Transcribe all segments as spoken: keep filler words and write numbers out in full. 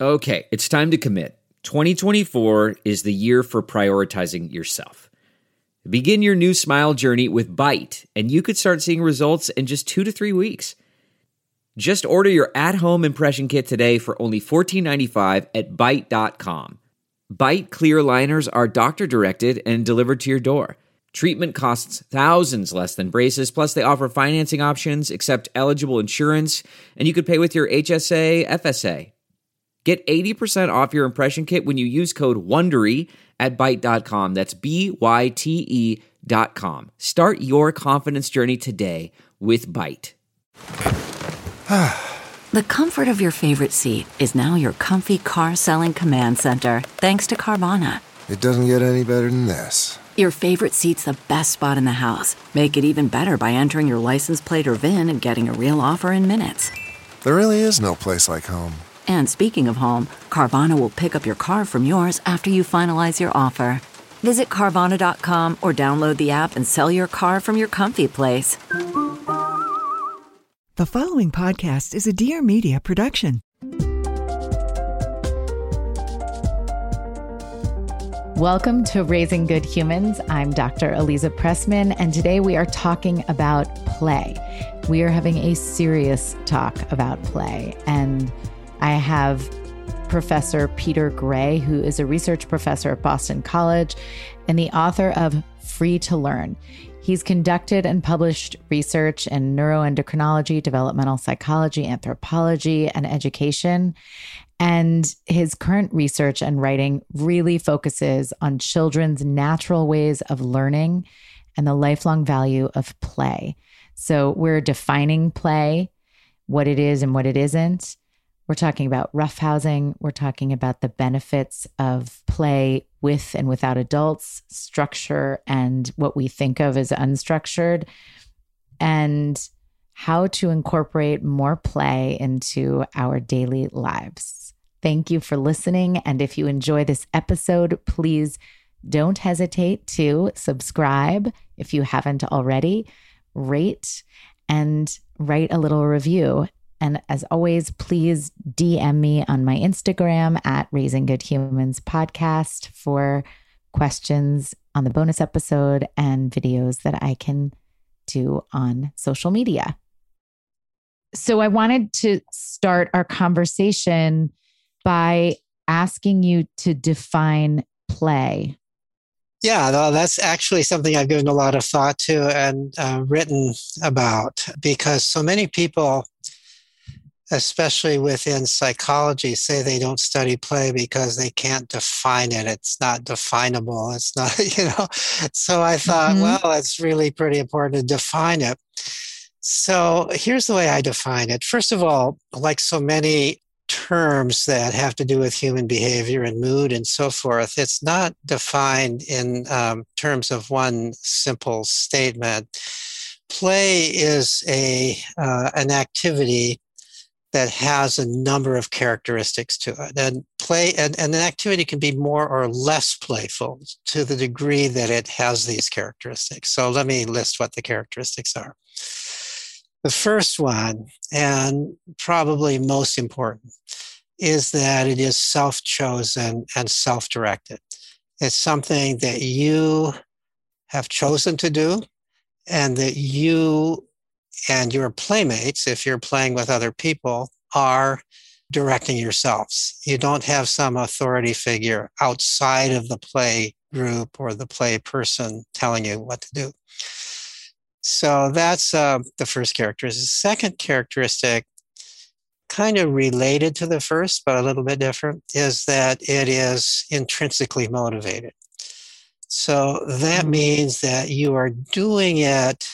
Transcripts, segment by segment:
Okay, it's time to commit. twenty twenty-four is the year for prioritizing yourself. Begin your new smile journey with Byte, and you could start seeing results in just two to three weeks. Just order your at-home impression kit today for only fourteen ninety-five at byte dot com. Byte clear aligners are doctor-directed and delivered to your door. Treatment costs thousands less than braces, plus they offer financing options, accept eligible insurance, and you could pay with your H S A, F S A. Get eighty percent off your impression kit when you use code WONDERY at byte dot com. That's B Y T E dot com. Start your confidence journey today with Byte. The comfort of your favorite seat is now your comfy car-selling command center, thanks to Carvana. It doesn't get any better than this. Your favorite seat's the best spot in the house. Make it even better by entering your license plate or V I N and getting a real offer in minutes. There really is no place like home. And speaking of home, Carvana will pick up your car from yours after you finalize your offer. Visit Carvana dot com or download the app and sell your car from your comfy place. The following podcast is a Dear Media production. Welcome to Raising Good Humans. I'm Doctor Aliza Pressman, and today we are talking about play. We are having a serious talk about play, and I have Professor Peter Gray, who is a research professor at Boston College and the author of Free to Learn. He's conducted and published research in neuroendocrinology, developmental psychology, anthropology, and education. And his current research and writing really focuses on children's natural ways of learning and the lifelong value of play. So we're defining play, what it is and what it isn't. We're talking about roughhousing. We're talking about the benefits of play with and without adults, structure, and what we think of as unstructured, and how to incorporate more play into our daily lives. Thank you for listening. And if you enjoy this episode, please don't hesitate to subscribe if you haven't already, rate, and write a little review. And as always, please D M me on my Instagram at Raising Good Humans Podcast for questions on the bonus episode and videos that I can do on social media. So I wanted to start our conversation by asking you to define play. Yeah, no, that's actually something I've given a lot of thought to and uh, written about, because so many people, especially within psychology, say they don't study play because they can't define it. It's not definable. It's not, you know. So I thought, mm-hmm. well, it's really pretty important to define it. So here's the way I define it. First of all, like so many terms that have to do with human behavior and mood and so forth, it's not defined in um, terms of one simple statement. Play is a uh, an activity that has a number of characteristics to it. And play and, and an activity can be more or less playful to the degree that it has these characteristics. So let me list what the characteristics are. The first one, and probably most important, is that it is self-chosen and self-directed. It's something that you have chosen to do, and that you and your playmates, if you're playing with other people, are directing yourselves. You don't have some authority figure outside of the play group or the play person telling you what to do. So that's uh, the first characteristic. The second characteristic, kind of related to the first, but a little bit different, is that it is intrinsically motivated. So that means that you are doing it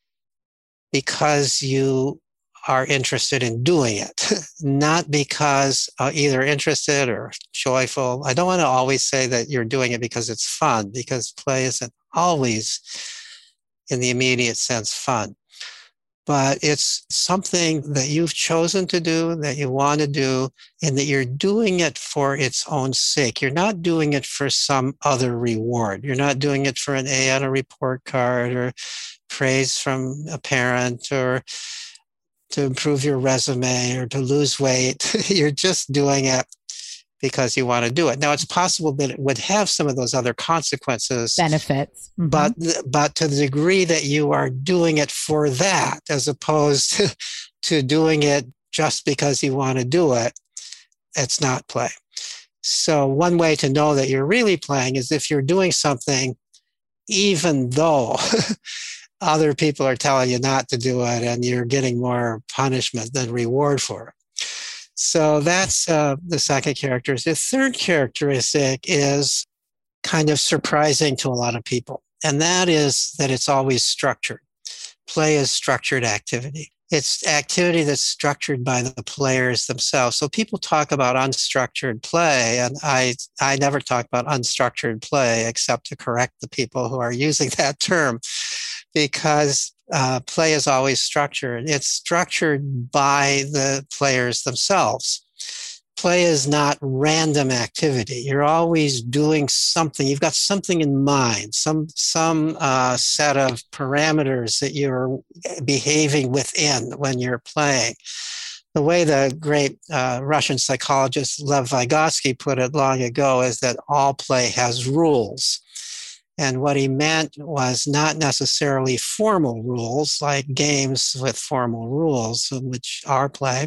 because you are interested in doing it, not because uh, either interested or joyful. I don't want to always say that you're doing it because it's fun, because play isn't always, in the immediate sense, fun. But it's something that you've chosen to do, that you want to do, and that you're doing it for its own sake. You're not doing it for some other reward. You're not doing it for an A on a report card or praise from a parent or to improve your resume or to lose weight. You're just doing it because you want to do it. Now, it's possible that it would have some of those other consequences. Benefits. Mm-hmm. But, but to the degree that you are doing it for that, as opposed to, to doing it just because you want to do it, it's not play. So one way to know that you're really playing is if you're doing something even though other people are telling you not to do it and you're getting more punishment than reward for it. So that's uh, the second characteristic. The third characteristic is kind of surprising to a lot of people, and that is that it's always structured. Play is structured activity. It's activity that's structured by the players themselves. So people talk about unstructured play, and I, I never talk about unstructured play except to correct the people who are using that term, because uh, play is always structured. It's structured by the players themselves. Play is not random activity. You're always doing something. You've got something in mind, some some uh, set of parameters that you're behaving within when you're playing. The way the great uh, Russian psychologist Lev Vygotsky put it long ago is that all play has rules. And what he meant was not necessarily formal rules, like games with formal rules, which are play,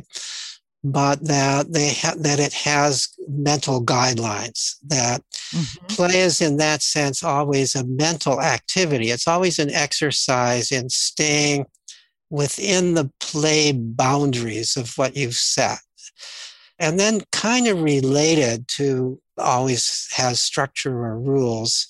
but that they ha- that it has mental guidelines, that mm-hmm. play is in that sense always a mental activity. It's always an exercise in staying within the play boundaries of what you've set. And then kind of related to always has structure or rules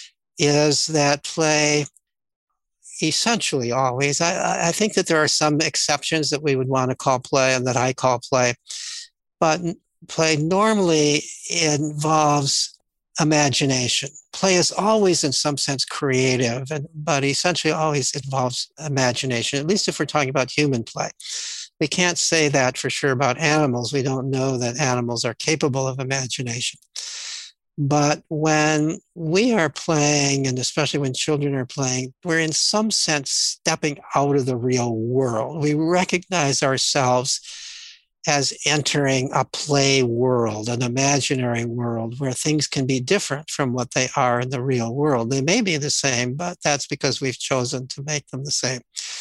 is that play essentially always, I, I think that there are some exceptions that we would want to call play and that I call play, but play normally involves imagination. Play is always in some sense creative, and, but essentially always involves imagination, at least if we're talking about human play. We can't say that for sure about animals. We don't know that animals are capable of imagination. But when we are playing, and especially when children are playing, we're in some sense stepping out of the real world. We recognize ourselves as entering a play world, an imaginary world where things can be different from what they are in the real world. They may be the same, but that's because we've chosen to make them the same.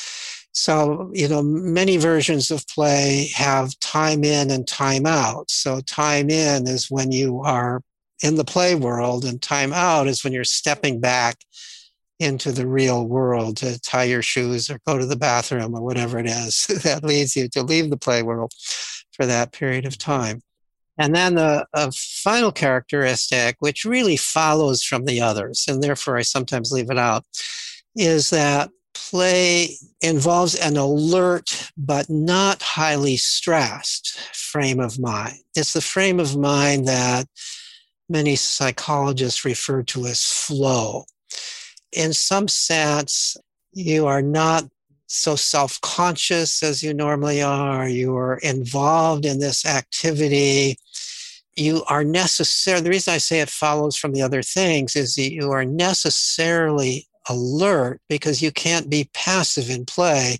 So, you know, many versions of play have time in and time out. So time in is when you are in the play world, and time out is when you're stepping back into the real world to tie your shoes or go to the bathroom or whatever it is that leads you to leave the play world for that period of time. And then the a final characteristic, which really follows from the others, and therefore I sometimes leave it out, is that play involves an alert but not highly stressed frame of mind. It's the frame of mind that many psychologists refer to as flow. In some sense, you are not so self-conscious as you normally are. You are involved in this activity. You are necessary. The reason I say it follows from the other things is that you are necessarily alert because you can't be passive in play.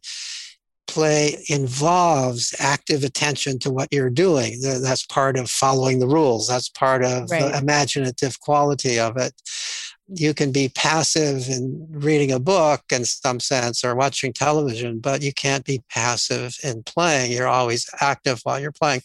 Play involves active attention to what you're doing. That's part of following the rules. That's part of right. the imaginative quality of it. You can be passive in reading a book in some sense or watching television, but you can't be passive in playing. You're always active while you're playing.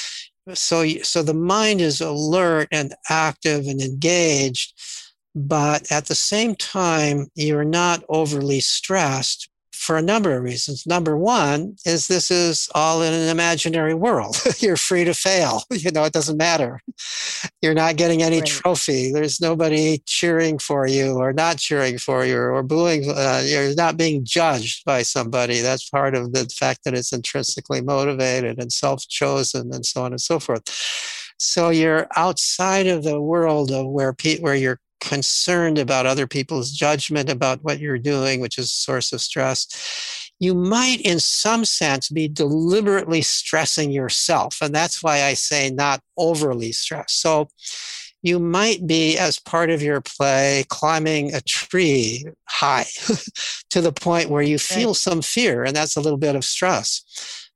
So, so the mind is alert and active and engaged, but at the same time, you're not overly stressed for a number of reasons. Number one is this is all in an imaginary world. You're free to fail. You know, it doesn't matter. You're not getting any right. trophy. There's nobody cheering for you or not cheering for you or booing. Uh, you're not being judged by somebody. That's part of the fact that it's intrinsically motivated and self-chosen and so on and so forth. So you're outside of the world of where pe- where you're concerned about other people's judgment about what you're doing, which is a source of stress. You might, in some sense, be deliberately stressing yourself. And that's why I say not overly stressed. So you might be, as part of your play, climbing a tree high to the point where you feel right. some fear, and that's a little bit of stress.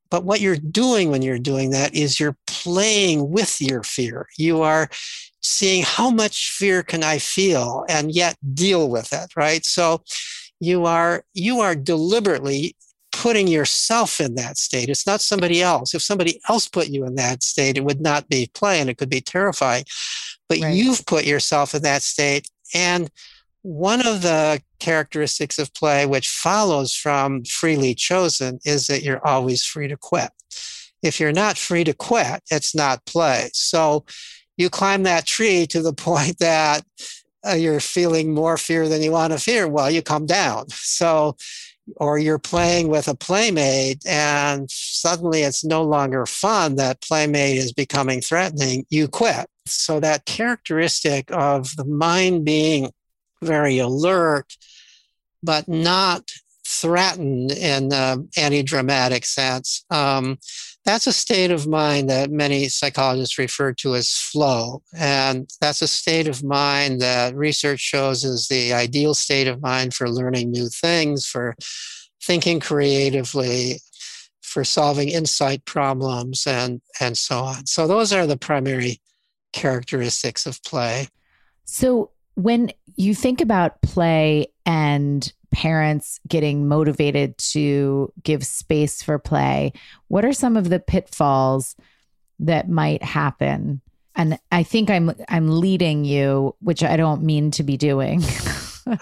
But what you're doing when you're doing that is you're playing with your fear. You are seeing how much fear can I feel and yet deal with it, right? So you are you are deliberately putting yourself in that state. It's not somebody else. If somebody else put you in that state, it would not be play and it could be terrifying. But right. You've put yourself in that state. And one of the characteristics of play, which follows from freely chosen, is that you're always free to quit. If you're not free to quit, it's not play. So you climb that tree to the point that uh, you're feeling more fear than you want to fear. Well, you come down. So, or you're playing with a playmate and suddenly it's no longer fun. That playmate is becoming threatening. You quit. So that characteristic of the mind being very alert, but not threatened in the anti-dramatic sense. Um, that's a state of mind that many psychologists refer to as flow. And that's a state of mind that research shows is the ideal state of mind for learning new things, for thinking creatively, for solving insight problems, and, and so on. So those are the primary characteristics of play. So when you think about play and parents getting motivated to give space for play, what are some of the pitfalls that might happen? And I think I'm I'm leading you, which I don't mean to be doing. um,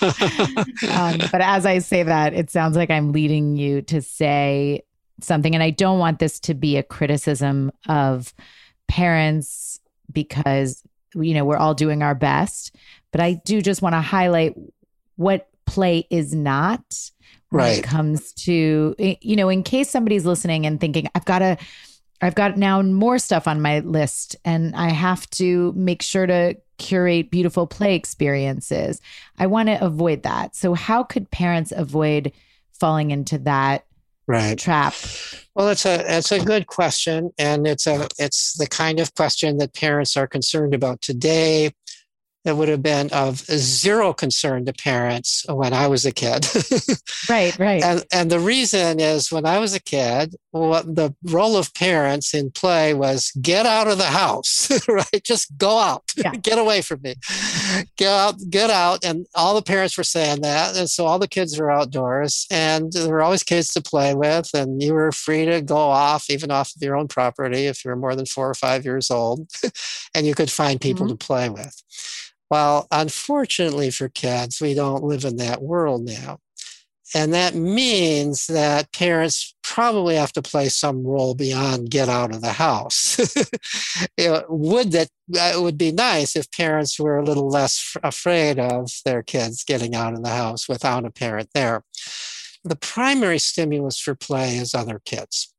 but as I say that, it sounds like I'm leading you to say something. And I don't want this to be a criticism of parents because, you know, we're all doing our best. But I do just want to highlight what play is not when right. it comes to, you know, in case somebody's listening and thinking, I've got to, I've got now more stuff on my list and I have to make sure to curate beautiful play experiences. I want to avoid that. So how could parents avoid falling into that right. trap? Well, it's a it's a good question, and it's a it's the kind of question that parents are concerned about today. It would have been of zero concern to parents when I was a kid. Right, right. And, and the reason is when I was a kid, what the role of parents in play was get out of the house, right? Just go out, yeah. Get away from me, get out, get out. And all the parents were saying that. And so all the kids were outdoors and there were always kids to play with. And you were free to go off, even off of your own property if you were more than four or five years old, and you could find people mm-hmm. to play with. Well, unfortunately for kids, we don't live in that world now. And that means that parents probably have to play some role beyond get out of the house. It would that it would be nice if parents were a little less afraid of their kids getting out of the house without a parent there. The primary stimulus for play is other kids.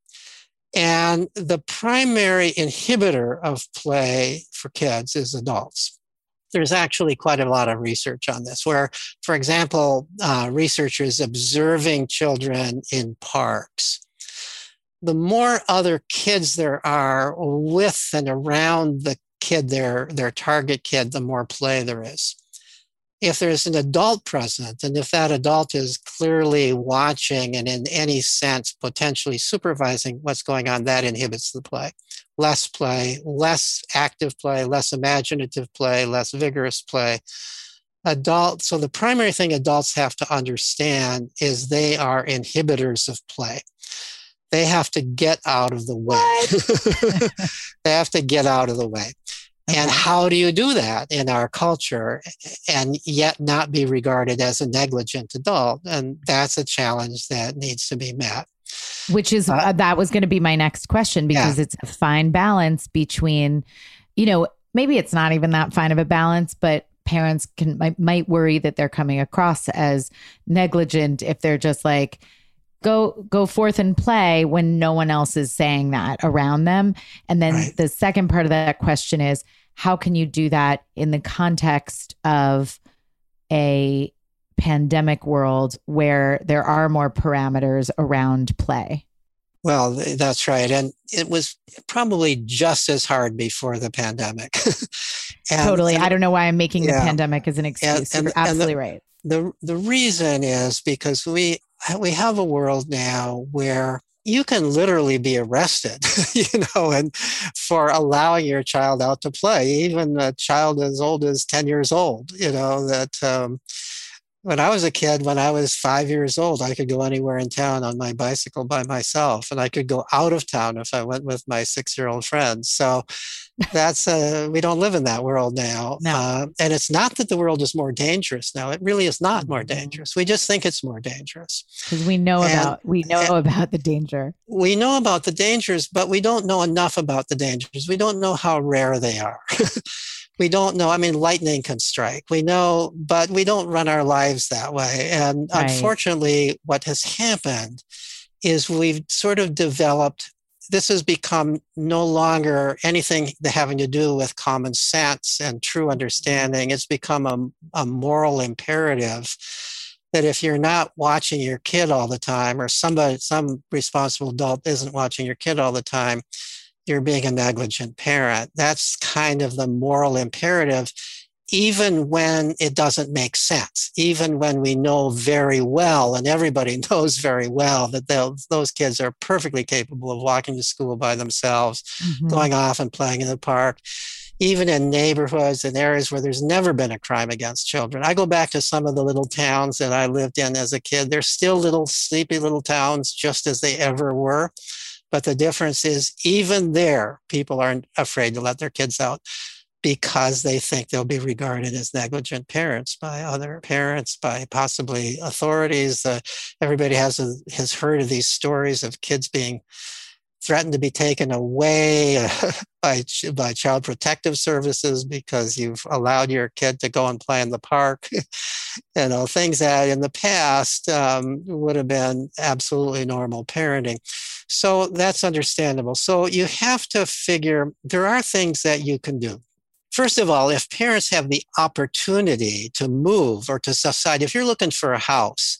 And the primary inhibitor of play for kids is adults. There's actually quite a lot of research on this where, for example, uh, researchers observing children in parks. The more other kids there are with and around the kid, their, their target kid, the more play there is. If there's an adult present, and if that adult is clearly watching and in any sense potentially supervising what's going on, that inhibits the play. Less play, less active play, less imaginative play, less vigorous play. Adult, so the primary thing adults have to understand is they are inhibitors of play. They have to get out of the way. They have to get out of the way. And how do you do that in our culture and yet not be regarded as a negligent adult? And that's a challenge that needs to be met. Which is, uh, that was going to be my next question, because yeah. it's a fine balance between, you know, maybe it's not even that fine of a balance, but parents can might, might worry that they're coming across as negligent if they're just like, go go forth and play when no one else is saying that around them. And then right. the second part of that question is, how can you do that in the context of a pandemic world where there are more parameters around play? Well, that's right. And it was probably just as hard before the pandemic. and, totally. and, I don't know why I'm making yeah. the pandemic as an excuse. And, and, You're absolutely and the, right. The, the reason is because we we have a world now where you can literally be arrested, you know, and for allowing your child out to play, even a child as old as ten years old, you know, that um, when I was a kid, when I was five years old, I could go anywhere in town on my bicycle by myself, and I could go out of town if I went with my six-year-old friends. So that's uh, we don't live in that world now. No. Uh, and it's not that the world is more dangerous now. It really is not more dangerous. We just think it's more dangerous. Because we know And- about we know about the danger. We know about the dangers, but we don't know enough about the dangers. We don't know how rare they are. We don't know. I mean, lightning can strike. We know, but we don't run our lives that way. And Right. unfortunately, what has happened is we've sort of developed, this has become no longer anything having to do with common sense and true understanding. It's become a, a moral imperative that if you're not watching your kid all the time, or somebody, some responsible adult isn't watching your kid all the time, you're being a negligent parent. That's kind of the moral imperative, even when it doesn't make sense, even when we know very well, and everybody knows very well, that those, those kids are perfectly capable of walking to school by themselves, Mhm. going off and playing in the park, even in neighborhoods and areas where there's never been a crime against children. I go back to some of the little towns that I lived in as a kid. They're still little sleepy little towns, just as they ever were. But the difference is, even there, people aren't afraid to let their kids out because they think they'll be regarded as negligent parents by other parents, by possibly authorities. Uh, everybody has, a, has heard of these stories of kids being threatened to be taken away uh, by, by child protective services because you've allowed your kid to go and play in the park. You know, things that in the past um, would have been absolutely normal parenting. So that's understandable. So you have to figure there are things that you can do. First of all, if parents have the opportunity to move or to decide, if you're looking for a house,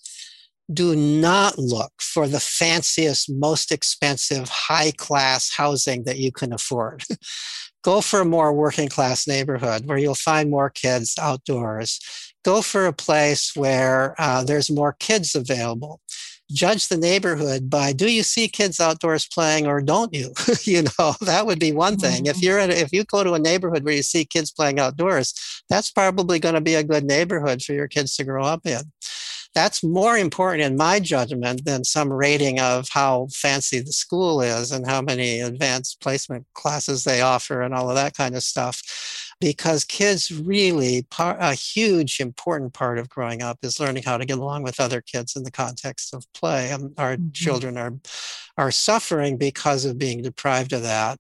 do not look for the fanciest, most expensive, high-class housing that you can afford. Go for a more working-class neighborhood where you'll find more kids outdoors. Go for a place where uh, there's more kids available. Judge the neighborhood by, do you see kids outdoors playing or don't you? You know, that would be one thing. If you're at a, if you go to a neighborhood where you see kids playing outdoors, that's probably going to be a good neighborhood for your kids to grow up in. That's more important in my judgment than some rating of how fancy the school is and how many advanced placement classes they offer and all of that kind of stuff. Because kids really, a huge important part of growing up is learning how to get along with other kids in the context of play. And our mm-hmm. children are, are suffering because of being deprived of that.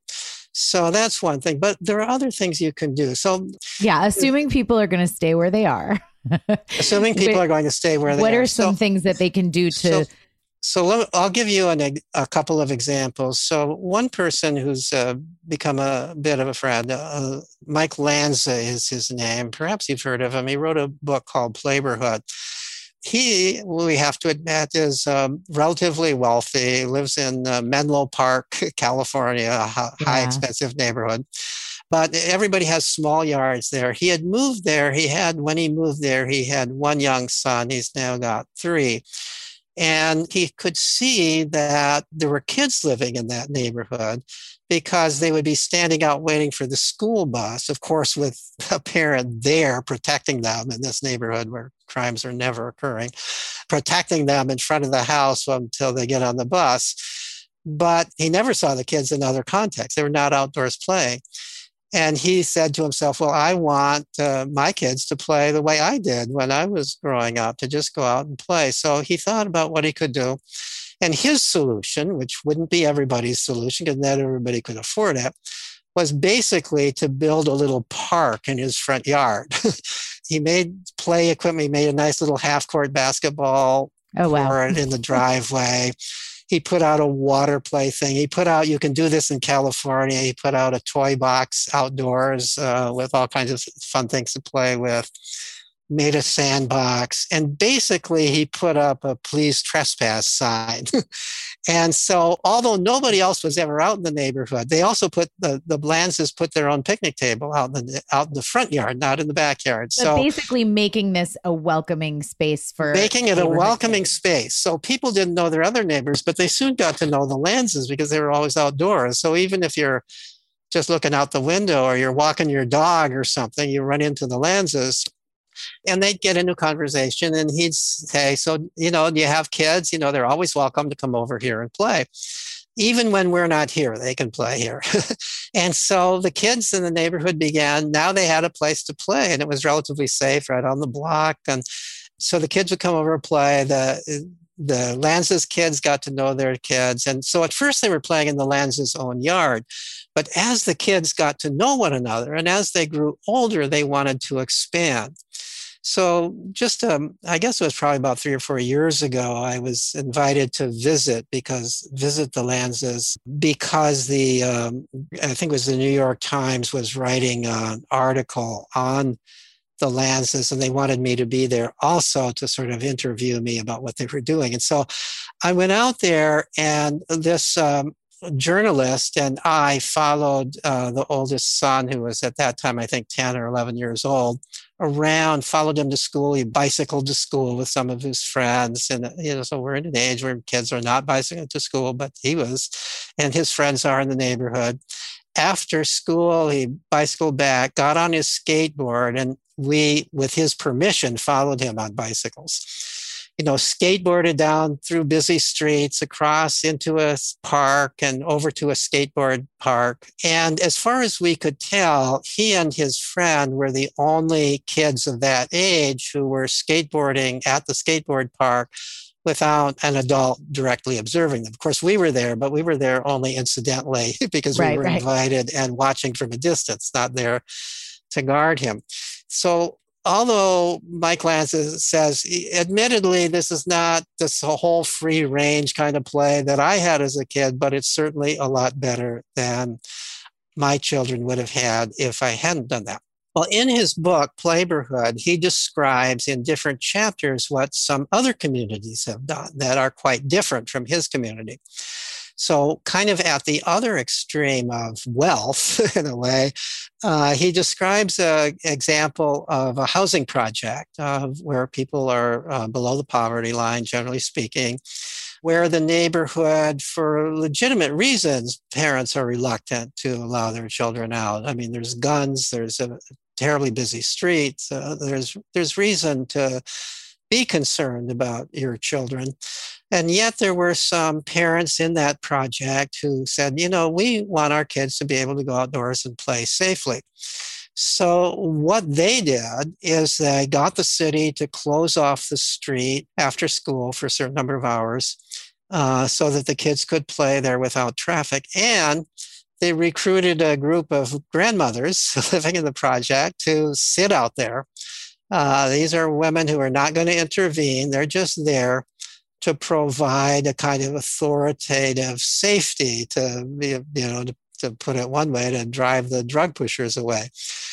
So that's one thing, but there are other things you can do. So yeah, assuming people are going to stay where they are. Assuming people are going to stay where they are. What are some so, things that they can do to... So, so let, I'll give you an, a couple of examples. So one person who's uh, become a bit of a friend, uh, Mike Lanza is his name. Perhaps you've heard of him. He wrote a book called Playborhood. He, we have to admit, is um, relatively wealthy, lives in uh, Menlo Park, California, a high, yeah. high expensive neighborhood. But everybody has small yards there. He had moved there. He had, when he moved there, he had one young son. He's now got three. And he could see that there were kids living in that neighborhood because they would be standing out waiting for the school bus, of course, with a parent there protecting them in this neighborhood where crimes are never occurring, protecting them in front of the house until they get on the bus. But he never saw the kids in other contexts. They were not outdoors playing. And he said to himself, well, I want uh, my kids to play the way I did when I was growing up, to just go out and play. So he thought about what he could do. And his solution, which wouldn't be everybody's solution because not everybody could afford it, was basically to build a little park in his front yard. He made play equipment. He made a nice little half-court basketball oh, wow. court in the driveway. He put out a water play thing. He put out, you can do this in California, he put out a toy box outdoors uh, with all kinds of fun things to play with, made a sandbox, and basically he put up a please trespass sign. And so, although nobody else was ever out in the neighborhood, they also put the, the Lanzes put their own picnic table out in the, out in the front yard, not in the backyard. So, so basically making this a welcoming space for making it a welcoming kids. space. So people didn't know their other neighbors, but they soon got to know the Lanzes because they were always outdoors. So even if you're just looking out the window or you're walking your dog or something, you run into the Lanzes. And they'd get into conversation and he'd say, so, you know, do you have kids? You know, they're always welcome to come over here and play. Even when we're not here, they can play here. And so the kids in the neighborhood began, now they had a place to play and it was relatively safe right on the block. And so the kids would come over and play. The, the Lanzes kids got to know their kids. And so at first they were playing in the Lanzes' own yard. But as the kids got to know one another and as they grew older, they wanted to expand. So just, um, I guess it was probably about three or four years ago, I was invited to visit because visit the Lanzes because the, um, I think it was the New York Times was writing an article on the Lanzes and they wanted me to be there also to sort of interview me about what they were doing. And so I went out there and this, um, journalist and I followed uh, the oldest son, who was at that time, I think, ten or eleven years old, around, followed him to school. He bicycled to school with some of his friends. And, you know, so we're in an age where kids are not bicycling to school, but he was, and his friends are in the neighborhood. After school, he bicycled back, got on his skateboard, and we, with his permission, followed him on bicycles. You know, skateboarded down through busy streets, across into a park and over to a skateboard park. And as far as we could tell, he and his friend were the only kids of that age who were skateboarding at the skateboard park without an adult directly observing them. Of course, we were there, but we were there only incidentally because we right, were right. invited and watching from a distance, not there to guard him. So although Mike Lanze says, admittedly, this is not this whole free range kind of play that I had as a kid, but it's certainly a lot better than my children would have had if I hadn't done that. Well, in his book, Playborhood, he describes in different chapters what some other communities have done that are quite different from his community. So kind of at the other extreme of wealth, in a way, uh, he describes an example of a housing project uh, where people are uh, below the poverty line, generally speaking, where the neighborhood, for legitimate reasons, parents are reluctant to allow their children out. I mean, there's guns, there's a terribly busy street, uh, there's there's reason to be concerned about your children. And yet there were some parents in that project who said, you know, we want our kids to be able to go outdoors and play safely. So what they did is they got the city to close off the street after school for a certain number of hours uh, so that the kids could play there without traffic. And they recruited a group of grandmothers living in the project to sit out there. Uh, these are women who are not going to intervene. They're just there to provide a kind of authoritative safety to, you know, to, to put it one way, to drive the drug pushers away.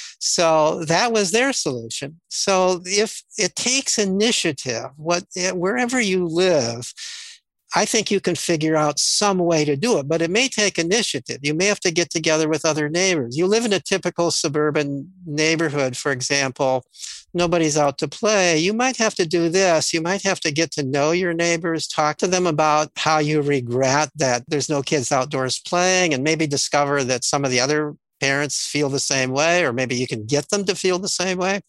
So that was their solution. So if it takes initiative, what, wherever you live, I think you can figure out some way to do it, but it may take initiative. You may have to get together with other neighbors. You live in a typical suburban neighborhood, for example, nobody's out to play. You might have to do this. You might have to get to know your neighbors, talk to them about how you regret that there's no kids outdoors playing, and maybe discover that some of the other parents feel the same way, or maybe you can get them to feel the same way.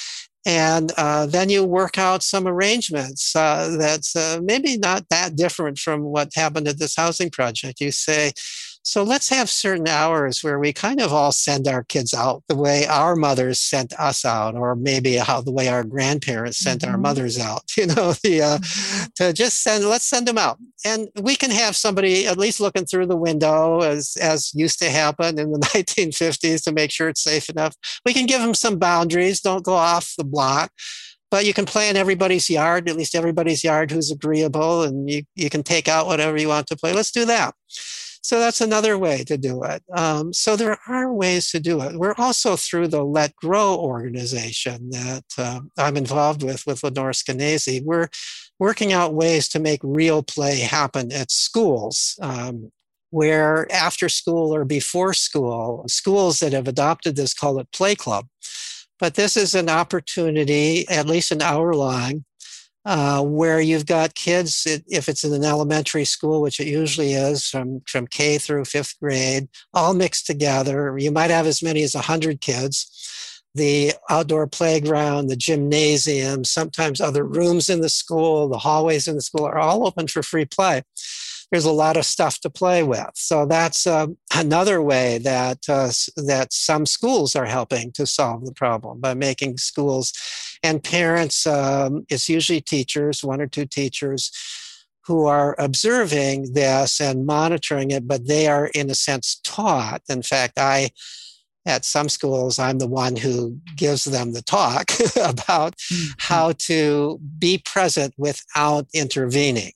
And uh, then you work out some arrangements uh, that's uh, maybe not that different from what happened at this housing project. You say, so let's have certain hours where we kind of all send our kids out the way our mothers sent us out, or maybe how the way our grandparents sent mm-hmm. our mothers out, you know, the, uh, mm-hmm. to just send, let's send them out. And we can have somebody at least looking through the window, as, as used to happen in the nineteen fifties, to make sure it's safe enough. We can give them some boundaries. Don't go off the block. But you can play in everybody's yard, at least everybody's yard who's agreeable, and you, you can take out whatever you want to play. Let's do that. So that's another way to do it. Um, so there are ways to do it. We're also through the Let Grow organization that uh, I'm involved with, with Lenore Skenazy. We're working out ways to make real play happen at schools, um, where after school or before school, schools that have adopted this call it Play Club. But this is an opportunity, at least an hour long, uh, where you've got kids, if it's in an elementary school, which it usually is, from, from K through fifth grade, all mixed together. You might have as many as one hundred kids. The outdoor playground, the gymnasium, sometimes other rooms in the school, the hallways in the school are all open for free play. There's a lot of stuff to play with. So that's uh, another way that uh, that some schools are helping to solve the problem by making schools and parents, um, it's usually teachers, one or two teachers, who are observing this and monitoring it, but they are in a sense taught. In fact, I At some schools, I'm the one who gives them the talk about mm-hmm. how to be present without intervening,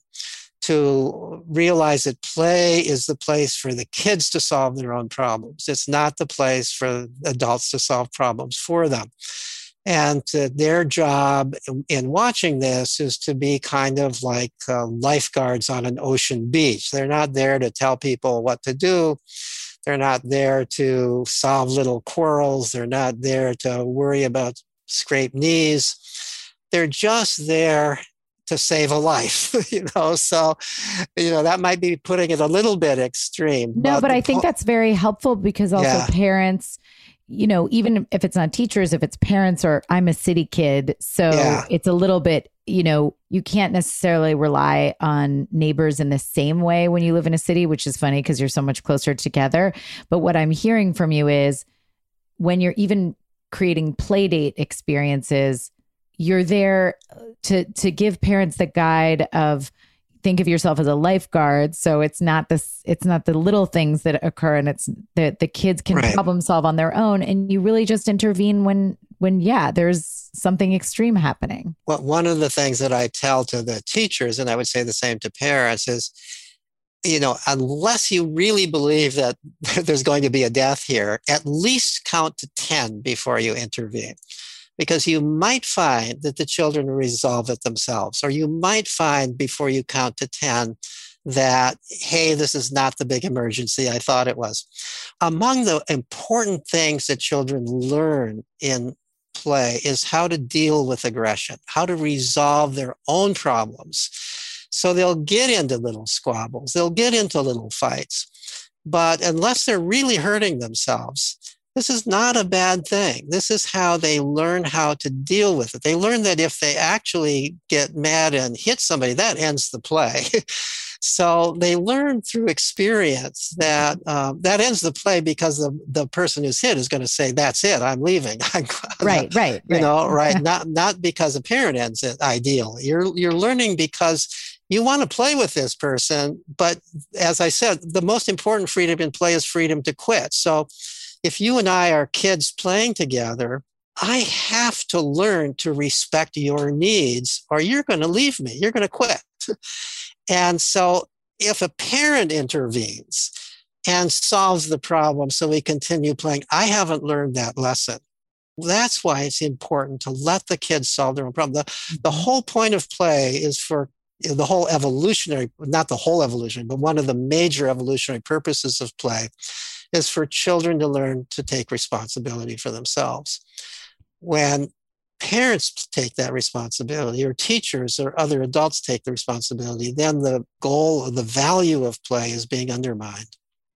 to realize that play is the place for the kids to solve their own problems. It's not the place for adults to solve problems for them. And uh, their job in watching this is to be kind of like uh, lifeguards on an ocean beach. They're not there to tell people what to do. They're not there to solve little quarrels. They're not there to worry about scraped knees. They're just there to save a life, you know? So, you know, that might be putting it a little bit extreme. No, but, but I think po- that's very helpful because also yeah. parents, you know, even if it's not teachers, if it's parents, or I'm a city kid, so yeah. it's a little bit, you know, you can't necessarily rely on neighbors in the same way when you live in a city, which is funny because you're so much closer together. But what I'm hearing from you is when you're even creating play date experiences, you're there to to give parents the guide of think of yourself as a lifeguard. So it's not this, it's not the little things that occur, and it's that the kids can right. problem solve on their own. And you really just intervene when, when, yeah, there's something extreme happening. Well, one of the things that I tell to the teachers, and I would say the same to parents, is, you know, unless you really believe that there's going to be a death here, at least count to ten before you intervene. Because you might find that the children resolve it themselves, or you might find before you count to ten that, hey, this is not the big emergency I thought it was. Among the important things that children learn in play is how to deal with aggression, how to resolve their own problems. So they'll get into little squabbles, they'll get into little fights, but unless they're really hurting themselves, this is not a bad thing. This is how they learn how to deal with it. They learn that if they actually get mad and hit somebody, that ends the play. So they learn through experience that um, that ends the play because the, the person who's hit is going to say, that's it, I'm leaving. right, right. You right. know, right. Not not because a parent ends it ideally. You're you're learning because you want to play with this person. But as I said, the most important freedom in play is freedom to quit. So if you and I are kids playing together, I have to learn to respect your needs, or you're going to leave me. You're going to quit. And so if a parent intervenes and solves the problem so we continue playing, I haven't learned that lesson. That's why it's important to let the kids solve their own problem. The, the whole point of play is for the whole evolutionary, not the whole evolution, but one of the major evolutionary purposes of play is for children to learn to take responsibility for themselves. When parents take that responsibility, or teachers or other adults take the responsibility, then the goal or the value of play is being undermined.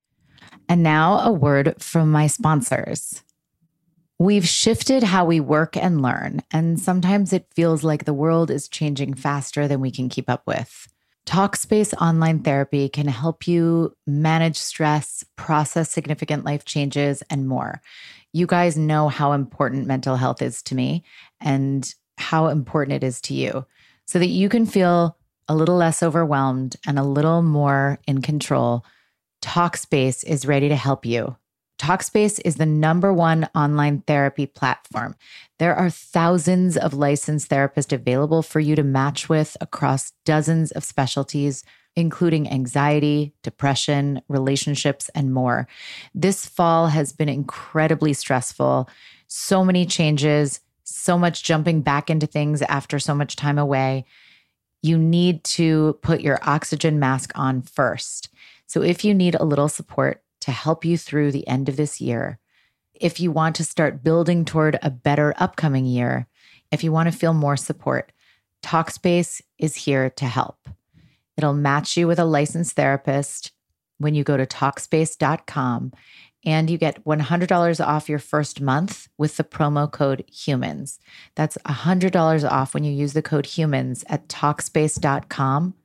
And now a word from my sponsors. We've shifted how we work and learn, and sometimes it feels like the world is changing faster than we can keep up with. Talkspace Online Therapy can help you manage stress, process significant life changes, and more. You guys know how important mental health is to me and how important it is to you, so that you can feel a little less overwhelmed and a little more in control. Talkspace is ready to help you. Talkspace is the number one online therapy platform. There are thousands of licensed therapists available for you to match with across dozens of specialties including anxiety, depression, relationships, and more. This fall has been incredibly stressful. So many changes, so much jumping back into things after so much time away. You need to put your oxygen mask on first. So if you need a little support to help you through the end of this year, if you want to start building toward a better upcoming year, if you want to feel more support, Talkspace is here to help. It'll match you with a licensed therapist when you go to Talkspace dot com, and you get one hundred dollars off your first month with the promo code HUMANS. That's one hundred dollars off when you use the code HUMANS at Talkspace dot com,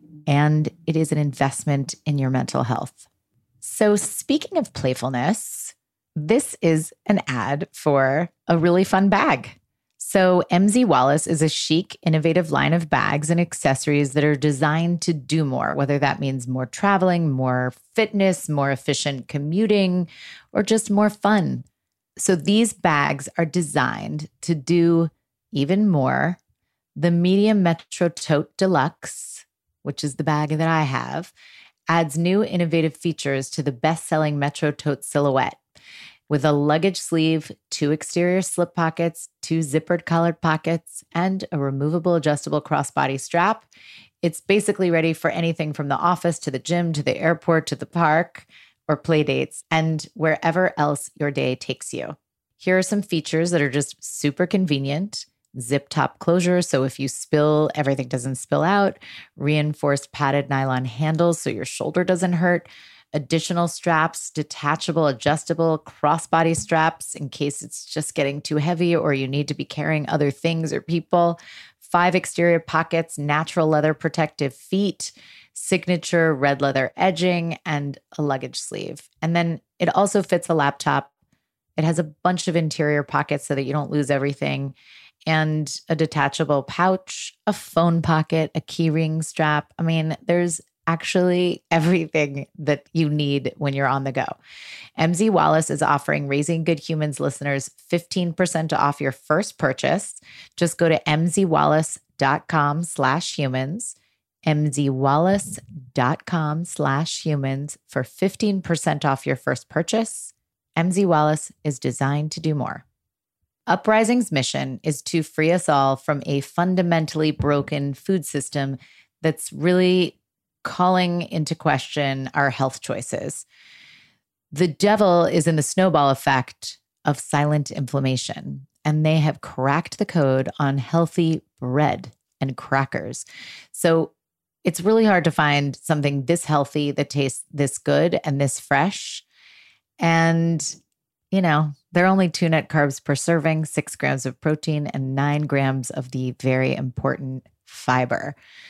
and it is an investment in your mental health. So speaking of playfulness, this is an ad for a really fun bag. So M Z Wallace is a chic, innovative line of bags and accessories that are designed to do more, whether that means more traveling, more fitness, more efficient commuting, or just more fun. So these bags are designed to do even more. The medium Metro Tote Deluxe, which is the bag that I have, adds new innovative features to the best-selling Metro Tote silhouette. With a luggage sleeve, two exterior slip pockets, two zippered collared pockets, and a removable adjustable crossbody strap, it's basically ready for anything from the office to the gym to the airport to the park or play dates and wherever else your day takes you. Here are some features that are just super convenient. Zip top closure, so if you spill, everything doesn't spill out. Reinforced padded nylon handles so your shoulder doesn't hurt. Additional straps, detachable, adjustable crossbody straps in case it's just getting too heavy or you need to be carrying other things or people. Five exterior pockets, natural leather protective feet, signature red leather edging, and a luggage sleeve. And then it also fits a laptop. It has a bunch of interior pockets so that you don't lose everything, and a detachable pouch, a phone pocket, a keyring strap. I mean, there's actually everything that you need when you're on the go. M Z Wallace is offering Raising Good Humans listeners fifteen percent off your first purchase. Just go to mzwallace.com slash humans, mzwallace.com slash humans for fifteen percent off your first purchase. M Z Wallace is designed to do more. Uprising's mission is to free us all from a fundamentally broken food system that's really calling into question our health choices. The devil is in the snowball effect of silent inflammation, and they have cracked the code on healthy bread and crackers. So it's really hard to find something this healthy that tastes this good and this fresh. And, you know, they're only two net carbs per serving, six grams of protein, and nine grams of the very important fiber.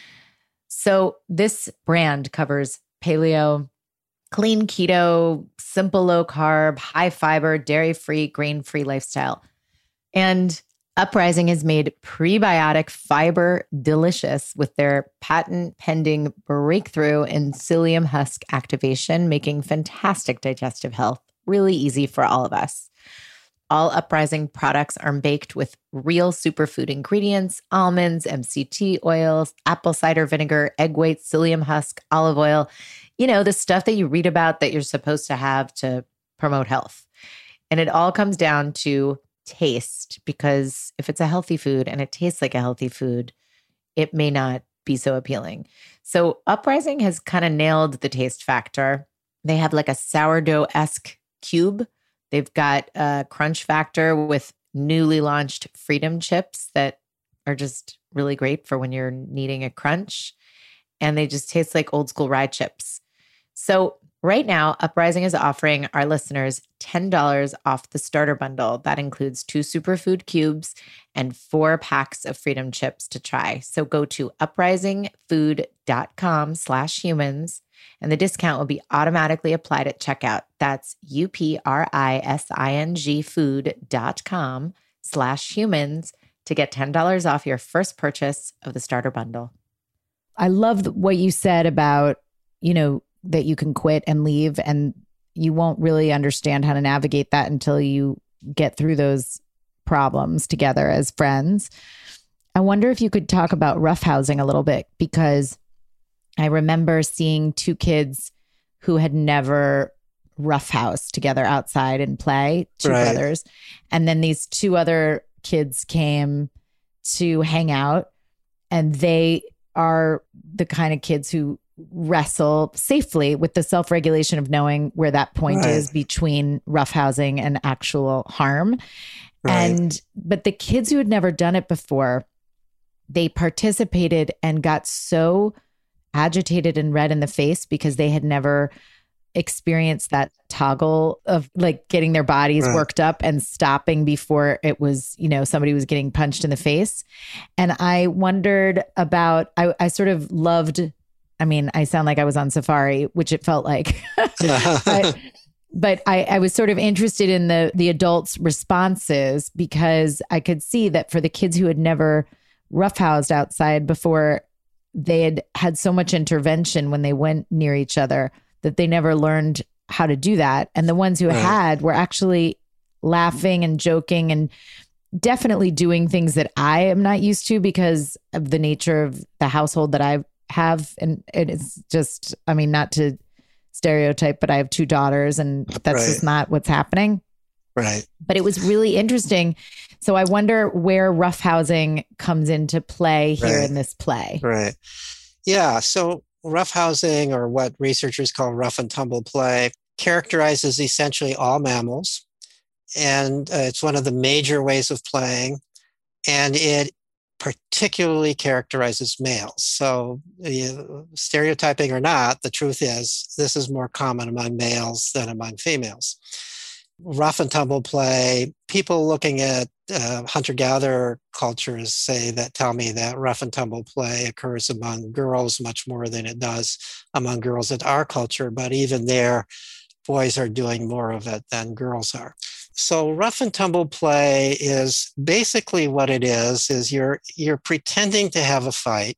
So this brand covers paleo, clean keto, simple low carb, high fiber, dairy-free, grain-free lifestyle. And Uprising has made prebiotic fiber delicious with their patent-pending breakthrough in psyllium husk activation, making fantastic digestive health really easy for all of us. All Uprising products are baked with real superfood ingredients, almonds, M C T oils, apple cider vinegar, egg white, psyllium husk, olive oil, you know, the stuff that you read about that you're supposed to have to promote health. And it all comes down to taste, because if it's a healthy food and it tastes like a healthy food, it may not be so appealing. So Uprising has kind of nailed the taste factor. They have like a sourdough-esque cube. They've got a crunch factor with newly launched Freedom chips that are just really great for when you're needing a crunch. And they just taste like old school rye chips. So right now, Uprising is offering our listeners ten dollars off the starter bundle. That includes two superfood cubes and four packs of Freedom chips to try. So go to uprisingfood.com slash humans. And the discount will be automatically applied at checkout. That's U-P-R-I-S-I-N-G food.com slash humans to get ten dollars off your first purchase of the starter bundle. I love what you said about, you know, that you can quit and leave, and you won't really understand how to navigate that until you get through those problems together as friends. I wonder if you could talk about roughhousing a little bit, because I remember seeing two kids who had never roughhoused together outside and play, two Right. brothers. And then these two other kids came to hang out, and they are the kind of kids who wrestle safely with the self-regulation of knowing where that point Right. is between roughhousing and actual harm. Right. And but the kids who had never done it before, they participated and got so agitated and red in the face because they had never experienced that toggle of like getting their bodies Right. worked up and stopping before it was, you know, somebody was getting punched in the face. And I wondered about, I, I sort of loved, I mean, I sound like I was on safari, which it felt like. but but I, I was sort of interested in the the adults' responses because I could see that for the kids who had never roughhoused outside before, they had had so much intervention when they went near each other that they never learned how to do that. And the ones who Right. had were actually laughing and joking and definitely doing things that I am not used to because of the nature of the household that I have. And it's just, I mean, not to stereotype, but I have two daughters and that's Right. just not what's happening. Right. But it was really interesting. So I wonder where roughhousing comes into play here Right. in this play. Right. Yeah. So roughhousing, or what researchers call rough and tumble play, characterizes essentially all mammals. And uh, it's one of the major ways of playing. And it particularly characterizes males. So uh, stereotyping or not, the truth is this is more common among males than among females. Rough and tumble play, people looking at uh, hunter-gatherer cultures say that tell me that rough and tumble play occurs among girls much more than it does among girls in our culture, but even there, boys are doing more of it than girls are. So rough and tumble play is basically what it is, is you're you're pretending to have a fight,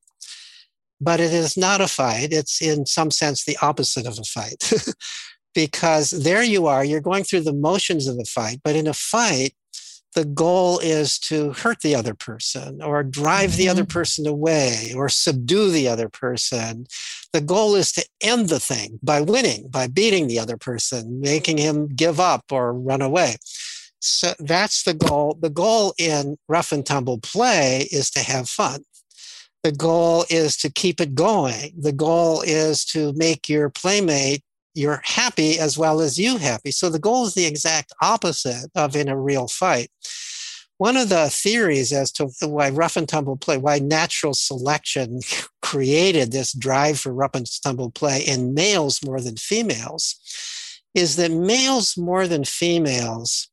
but it is not a fight. It's in some sense the opposite of a fight. Because there you are, you're going through the motions of a fight, but in a fight, the goal is to hurt the other person or drive mm-hmm. the other person away or subdue the other person. The goal is to end the thing by winning, by beating the other person, making him give up or run away. So that's the goal. The goal in rough and tumble play is to have fun. The goal is to keep it going. The goal is to make your playmate you're happy as well as you happy. So the goal is the exact opposite of in a real fight. One of the theories as to why rough and tumble play, why natural selection created this drive for rough and tumble play in males more than females, is that males more than females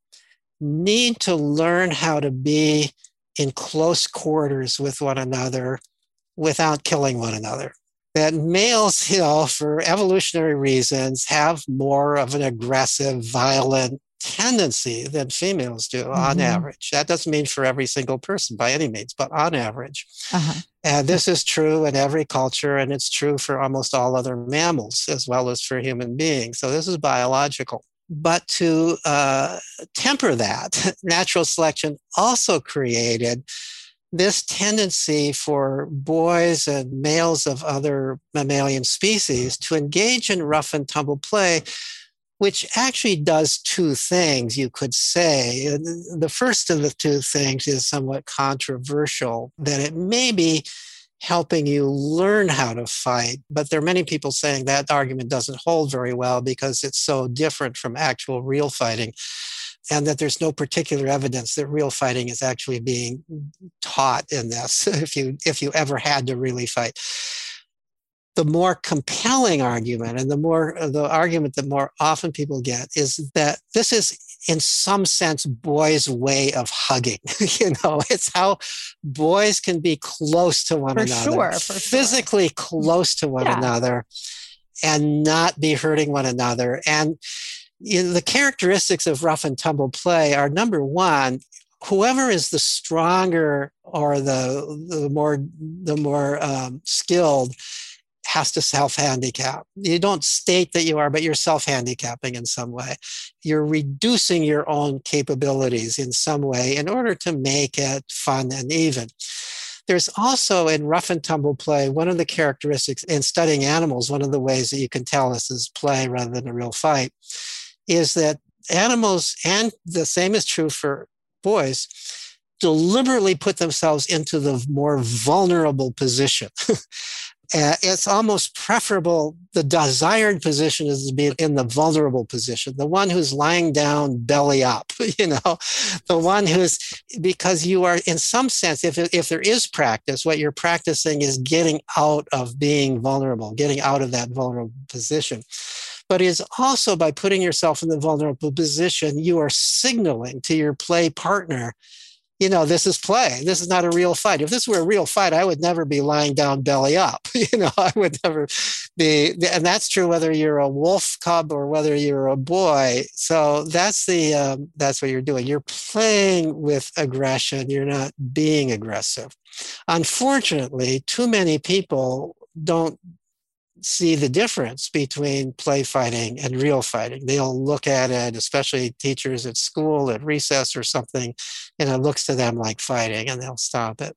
need to learn how to be in close quarters with one another without killing one another. That males, you know, for evolutionary reasons, have more of an aggressive, violent tendency than females do mm-hmm. on average. That doesn't mean for every single person by any means, but on average. Uh-huh. And this is true in every culture, and it's true for almost all other mammals as well as for human beings. So this is biological. But to uh, temper that, natural selection also created this tendency for boys and males of other mammalian species to engage in rough and tumble play, which actually does two things, you could say. The first of the two things is somewhat controversial, that it may be helping you learn how to fight, but there are many people saying that argument doesn't hold very well because it's so different from actual real fighting, and that there's no particular evidence that real fighting is actually being taught in this, if you if you ever had to really fight. The more compelling argument, and the more the argument that more often people get, is that this is in some sense boys' way of hugging. You know, it's how boys can be close to one for another, sure, for physically sure. close to one yeah. another, and not be hurting one another. And you know, the characteristics of rough and tumble play are, number one, whoever is the stronger or the the more the more um, skilled has to self-handicap. You don't state that you are, but you're self-handicapping in some way. You're reducing your own capabilities in some way in order to make it fun and even. There's also in rough and tumble play, one of the characteristics in studying animals, one of the ways that you can tell this is play rather than a real fight, is that animals, and the same is true for boys, deliberately put themselves into the more vulnerable position. Uh, it's almost preferable. The desired position is to be in the vulnerable position, the one who's lying down belly up, you know, the one who's, because you are, in some sense, if, if there is practice, what you're practicing is getting out of being vulnerable, getting out of that vulnerable position. But it's also by putting yourself in the vulnerable position, you are signaling to your play partner, you know, this is play. This is not a real fight. If this were a real fight, I would never be lying down belly up. You know, I would never be, and that's true whether you're a wolf cub or whether you're a boy. So that's the, um, that's what you're doing. You're playing with aggression. You're not being aggressive. Unfortunately, too many people don't see the difference between play fighting and real fighting. They'll look at it, especially teachers at school at recess or something, and it looks to them like fighting, and they'll stop it.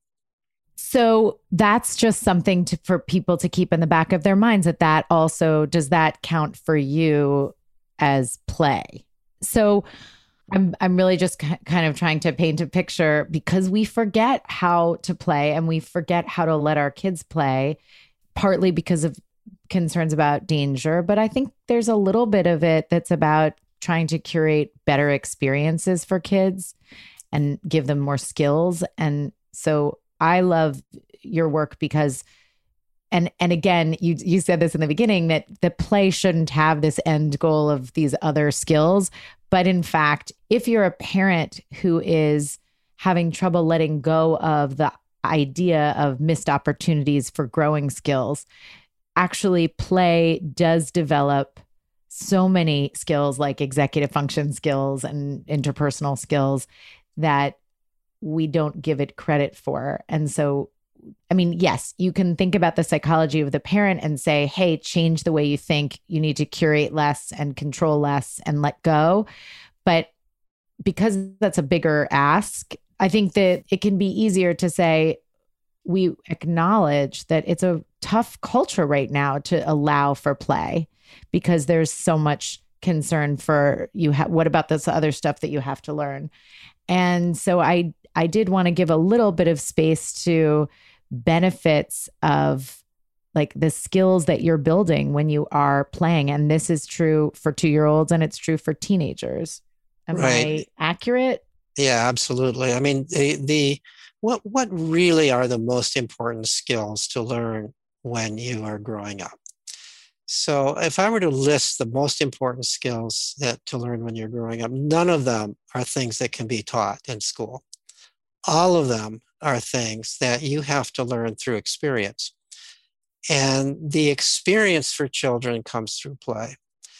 So that's just something to, for people to keep in the back of their minds, that that also, does that count for you as play? So I'm I'm really just kind of trying to paint a picture, because we forget how to play and we forget how to let our kids play, partly because of concerns about danger. But I think there's a little bit of it that's about trying to curate better experiences for kids and give them more skills. And so I love your work because, and and again, you you said this in the beginning, that the play shouldn't have this end goal of these other skills. But in fact, if you're a parent who is having trouble letting go of the idea of missed opportunities for growing skills, actually play does develop so many skills like executive function skills and interpersonal skills that we don't give it credit for. And so, I mean, yes, you can think about the psychology of the parent and say, hey, change the way you think. You need to curate less and control less and let go. But because that's a bigger ask, I think that it can be easier to say, we acknowledge that it's a tough culture right now to allow for play, because there's so much concern for you. Ha- what about this other stuff that you have to learn? And so I, I did want to give a little bit of space to benefits of like the skills that you're building when you are playing. And this is true for two-year-olds and it's true for teenagers. Am Right. I accurate? Yeah, absolutely. I mean, the, the what what really are the most important skills to learn when you are growing up? So if I were to list the most important skills that to learn when you're growing up, none of them are things that can be taught in school. All of them are things that you have to learn through experience. And the experience for children comes through play.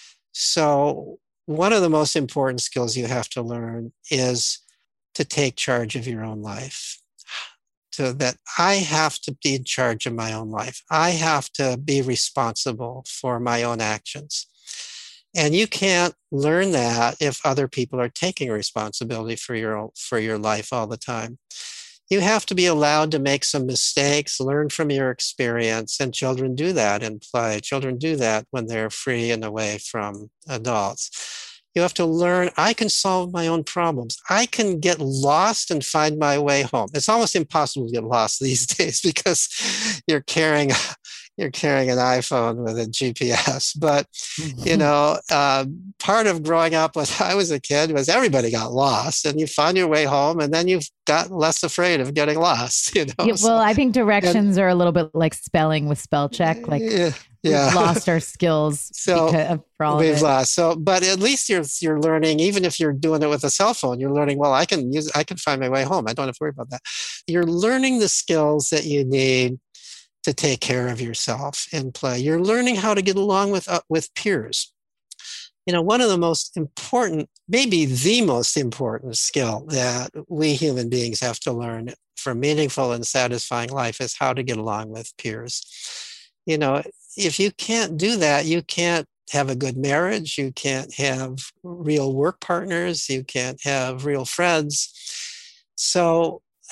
So one of the most important skills you have to learn is to take charge of your own life. So that I have to be in charge of my own life. I have to be responsible for my own actions. And you can't learn that if other people are taking responsibility for your own, for your life all the time. You have to be allowed to make some mistakes, learn from your experience, and children do that in play. Children do that when they're free and away from adults. You have to learn, I can solve my own problems. I can get lost and find my way home. It's almost impossible to get lost these days because you're carrying you're carrying an iPhone with a G P S. But, you know, uh, part of growing up when I was a kid was everybody got lost and you found your way home and then you got less afraid of getting lost. You know? Yeah, well, so, I think directions and, are a little bit like spelling with spell check. Like yeah, yeah. we've lost our skills so because, for all we've of it. lost. So, but at least you're you're learning. Even if you're doing it with a cell phone, you're learning. Well, I can use. I can find my way home. I don't have to worry about that. You're learning the skills that you need to take care of yourself in play. You're learning how to get along with uh, with peers. You know, one of the most important, maybe the most important skill that we human beings have to learn for meaningful and satisfying life is how to get along with peers. You know, if you can't do that, you can't have a good marriage, you can't have real work partners, you can't have real friends. So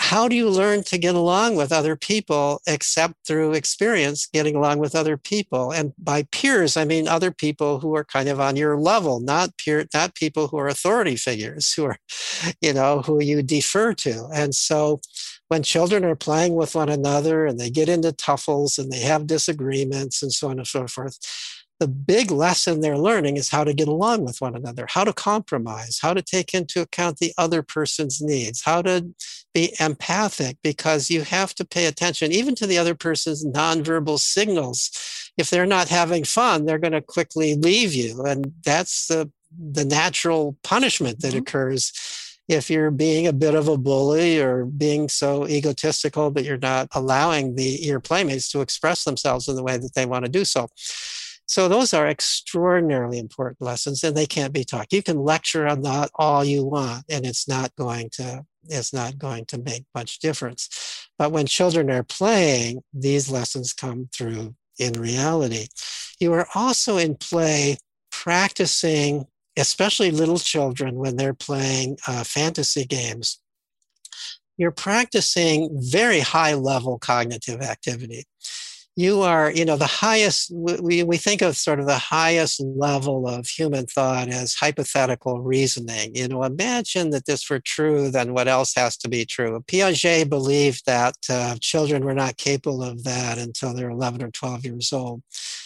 how do you learn to get along with other people except through experience getting along with other people? And by peers, I mean other people who are kind of on your level, not peer, not people who are authority figures, who are, you know, who you defer to. And so when children are playing with one another and they get into tuffles and they have disagreements and so on and so forth, the big lesson they're learning is how to get along with one another, how to compromise, how to take into account the other person's needs, how to be empathic, because you have to pay attention even to the other person's nonverbal signals. If they're not having fun, they're going to quickly leave you. And that's the, the natural punishment that mm-hmm. occurs if you're being a bit of a bully or being so egotistical that you're not allowing the, your playmates to express themselves in the way that they want to do so. So those are extraordinarily important lessons, and they can't be taught. You can lecture on that all you want, and it's not going to it's not going to make much difference. But when children are playing, these lessons come through in reality. You are also in play practicing, especially little children when they're playing uh, fantasy games. You're practicing very high level cognitive activity. You are, you know, the highest, we, we think of sort of the highest level of human thought as hypothetical reasoning. You know, imagine that this were true, then what else has to be true? Piaget believed that uh, children were not capable of that until they're eleven or twelve years old.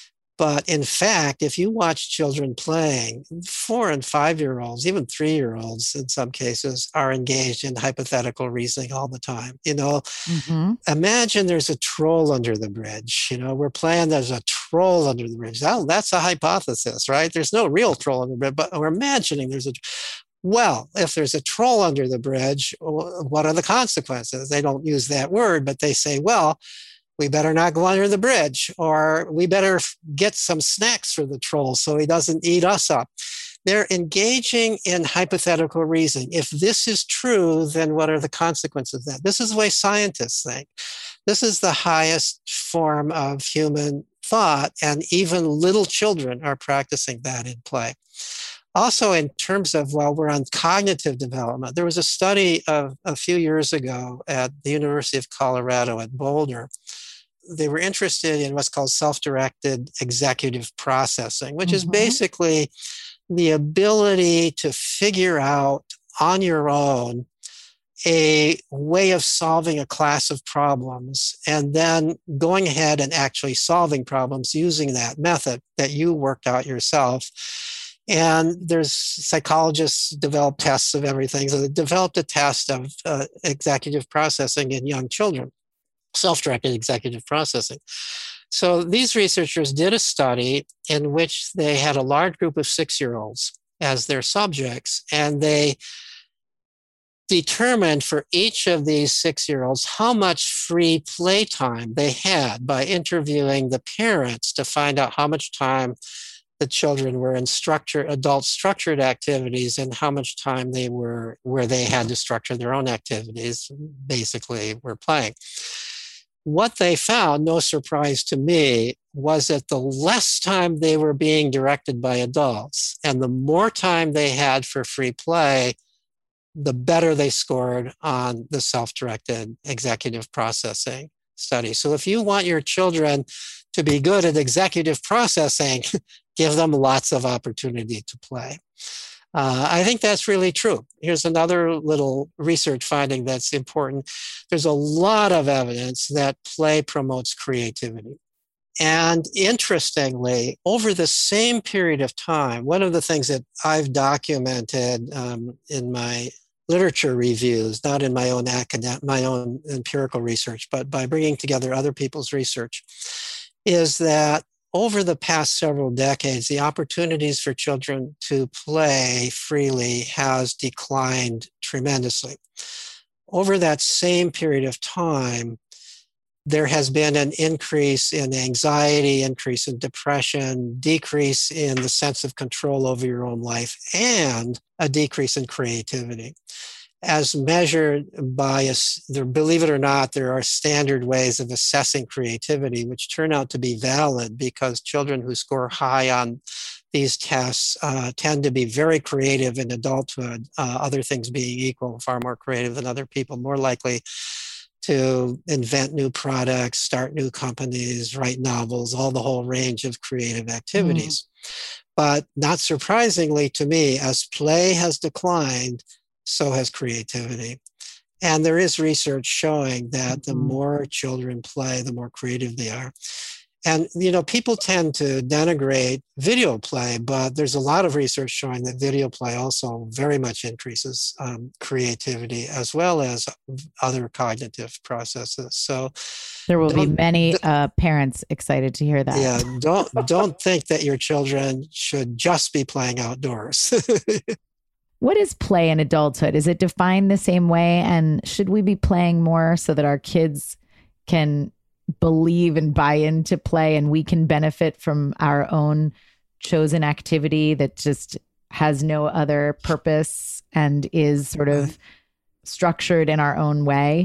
But in fact, if you watch children playing, four and five-year-olds, even three-year-olds in some cases, are engaged in hypothetical reasoning all the time. You know, mm-hmm. Imagine there's a troll under the bridge. You know, we're playing there's a troll under the bridge. That, that's a hypothesis, right? There's no real troll under the bridge, but we're imagining there's a... Well, if there's a troll under the bridge, what are the consequences? They don't use that word, but they say, well, we better not go under the bridge, or we better get some snacks for the troll so he doesn't eat us up. They're engaging in hypothetical reasoning. If this is true, then what are the consequences of that? This is the way scientists think. This is the highest form of human thought, and even little children are practicing that in play. Also, in terms of, while we're on cognitive development, there was a study of a few years ago at the University of Colorado at Boulder. They were interested in what's called self-directed executive processing, which mm-hmm. is basically the ability to figure out on your own a way of solving a class of problems, and then going ahead and actually solving problems using that method that you worked out yourself. And there's psychologists develop tests of everything. So they developed a test of uh, executive processing in young children. Self-directed executive processing. So these researchers did a study in which they had a large group of six-year-olds as their subjects, and they determined for each of these six-year-olds how much free play time they had by interviewing the parents to find out how much time the children were in structure, adult structured activities, and how much time they were where they had to structure their own activities, basically were playing. What they found, no surprise to me, was that the less time they were being directed by adults and the more time they had for free play, the better they scored on the self-directed executive processing study. So if you want your children to be good at executive processing, give them lots of opportunity to play. Uh, I think that's really true. Here's another little research finding that's important. There's a lot of evidence that play promotes creativity. And interestingly, over the same period of time, one of the things that I've documented um, in my literature reviews, not in my own academic, my own empirical research, but by bringing together other people's research, is that over the past several decades, the opportunities for children to play freely has declined tremendously. Over that same period of time, there has been an increase in anxiety, increase in depression, decrease in the sense of control over your own life, and a decrease in creativity. As measured by, a, there, believe it or not, there are standard ways of assessing creativity, which turn out to be valid because children who score high on these tests uh, tend to be very creative in adulthood, uh, other things being equal, far more creative than other people, more likely to invent new products, start new companies, write novels, all the whole range of creative activities. Mm. But not surprisingly to me, as play has declined, so has creativity. And there is research showing that the more children play, the more creative they are. And, you know, people tend to denigrate video play, but there's a lot of research showing that video play also very much increases um, creativity as well as other cognitive processes. So there will be many uh, parents excited to hear that. Yeah, don't don't think that your children should just be playing outdoors. What is play in adulthood? Is it defined the same way? And should we be playing more so that our kids can believe and buy into play and we can benefit from our own chosen activity that just has no other purpose and is sort of structured in our own way?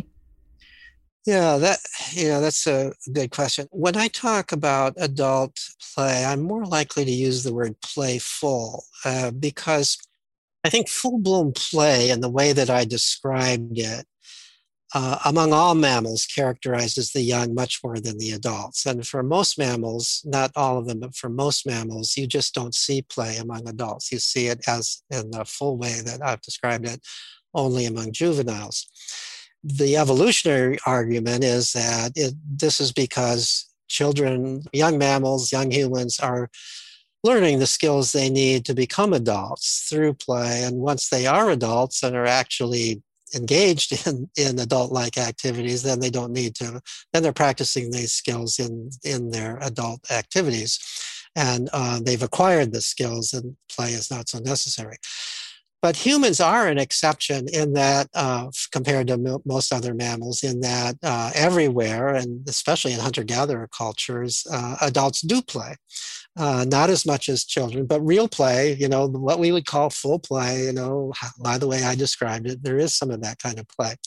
Yeah, that you know, that's a good question. When I talk about adult play, I'm more likely to use the word playful uh, because I think full-blown play in the way that I described it Uh, among all mammals, characterizes the young much more than the adults. And for most mammals, not all of them, but for most mammals, you just don't see play among adults. You see it as in the full way that I've described it, only among juveniles. The evolutionary argument is that it, this is because children, young mammals, young humans are learning the skills they need to become adults through play. And once they are adults and are actually engaged in, in adult-like activities, then they don't need to, then they're practicing these skills in, in their adult activities. And uh, they've acquired the skills and play is not so necessary. But humans are an exception in that, uh, compared to m- most other mammals, in that uh, everywhere, and especially in hunter-gatherer cultures, uh, adults do play. Uh, not as much as children, but real play, you know, what we would call full play, you know, by the way I described it, there is some of that kind of play.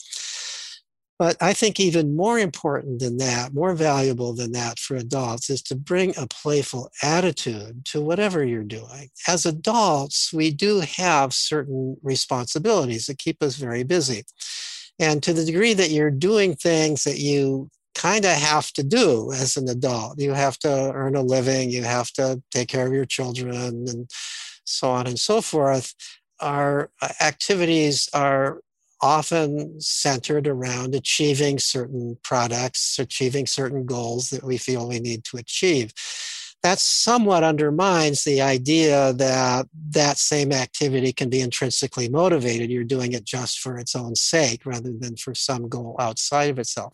But I think even more important than that, more valuable than that for adults is to bring a playful attitude to whatever you're doing. As adults, we do have certain responsibilities that keep us very busy. And to the degree that you're doing things that you kind of have to do as an adult, you have to earn a living, you have to take care of your children, and so on and so forth, our activities are often centered around achieving certain products, achieving certain goals that we feel we need to achieve. That somewhat undermines the idea that that same activity can be intrinsically motivated. You're doing it just for its own sake rather than for some goal outside of itself.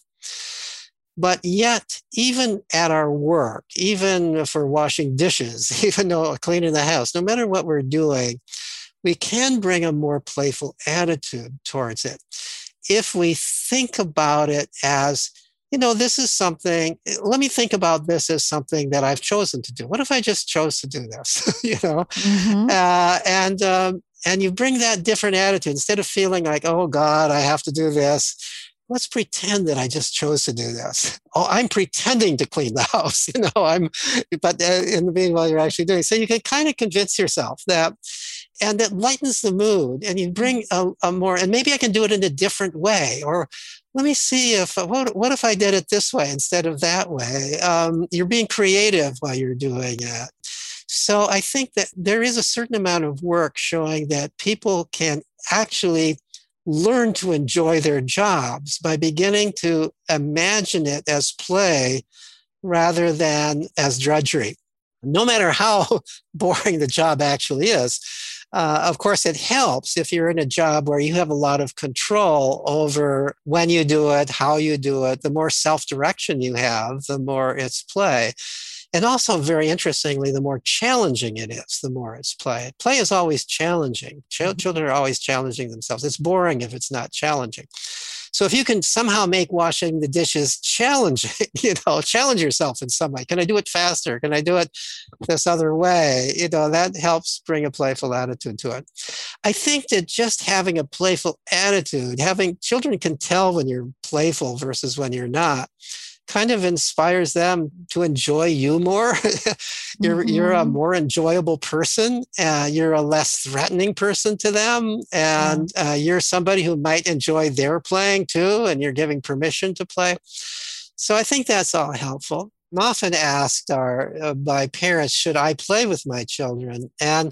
But yet, even at our work, even if we're washing dishes, even though cleaning the house, no matter what we're doing, we can bring a more playful attitude towards it. If we think about it as, you know, this is something, let me think about this as something that I've chosen to do. What if I just chose to do this? you know, mm-hmm. uh, and um, and you bring that different attitude instead of feeling like, oh God, I have to do this. Let's pretend that I just chose to do this. Oh, I'm pretending to clean the house, you know, I'm, but uh, in the meanwhile, you're actually doing. So you can kind of convince yourself that, and that lightens the mood, and you bring a, a more, and maybe I can do it in a different way, or let me see if, what, what if I did it this way instead of that way? Um, you're being creative while you're doing it. So I think that there is a certain amount of work showing that people can actually learn to enjoy their jobs by beginning to imagine it as play rather than as drudgery. No matter how boring the job actually is. Uh, of course, it helps if you're in a job where you have a lot of control over when you do it, how you do it. The more self-direction you have, the more it's play. And also, very interestingly, the more challenging it is, the more it's play. Play is always challenging. Ch- children are always challenging themselves. It's boring if it's not challenging. So if you can somehow make washing the dishes challenging, you know, challenge yourself in some way. Can I do it faster? Can I do it this other way? You know, that helps bring a playful attitude to it. I think that just having a playful attitude, having children can tell when you're playful versus when you're not. kind of inspires them to enjoy you more. you're Mm-hmm. you're a more enjoyable person. Uh, you're a less threatening person to them, and uh, you're somebody who might enjoy their playing too, and you're giving permission to play. So I think that's all helpful. I'm often asked our, uh, by parents, should I play with my children? And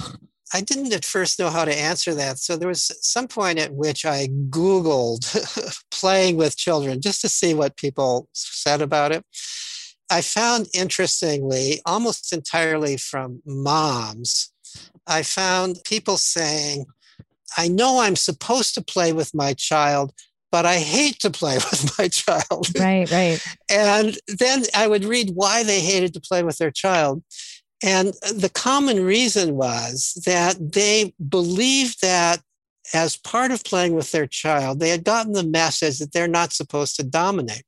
I didn't at first know how to answer that. So there was some point at which I Googled playing with children just to see what people said about it. I found, interestingly, almost entirely from moms, I found people saying, I know I'm supposed to play with my child, but I hate to play with my child. Right, right. And then I would read why they hated to play with their child. And the common reason was that they believed that as part of playing with their child, they had gotten the message that they're not supposed to dominate.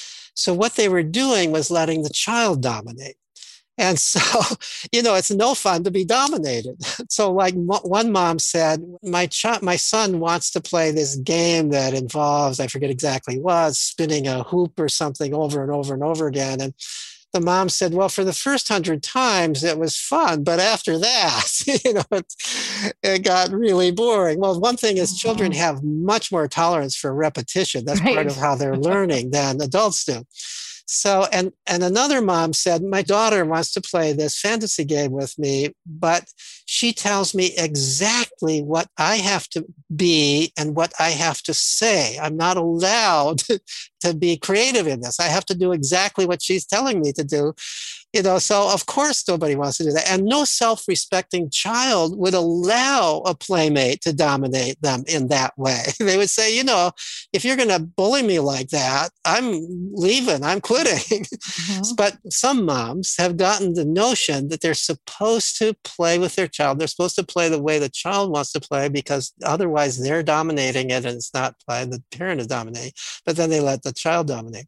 So what they were doing was letting the child dominate. And so, you know, it's no fun to be dominated. So like one mom said, my child, my son wants to play this game that involves, I forget exactly what, spinning a hoop or something over and over and over again. And the mom said, well, for the first hundred times, it was fun. But after that, you know, it, it got really boring. Well, one thing is children have much more tolerance for repetition. That's Right. part of how they're learning than adults do. So, and, and another mom said, my daughter wants to play this fantasy game with me, but she tells me exactly what I have to be and what I have to say. I'm not allowed to be creative in this. I have to do exactly what she's telling me to do. You know, so of course nobody wants to do that. And no self-respecting child would allow a playmate to dominate them in that way. They would say, you know, if you're going to bully me like that, I'm leaving, I'm quitting. Mm-hmm. But some moms have gotten the notion that they're supposed to play with their child. They're supposed to play the way the child wants to play because otherwise they're dominating it and it's not play. The parent is dominating, but then they let the child dominate.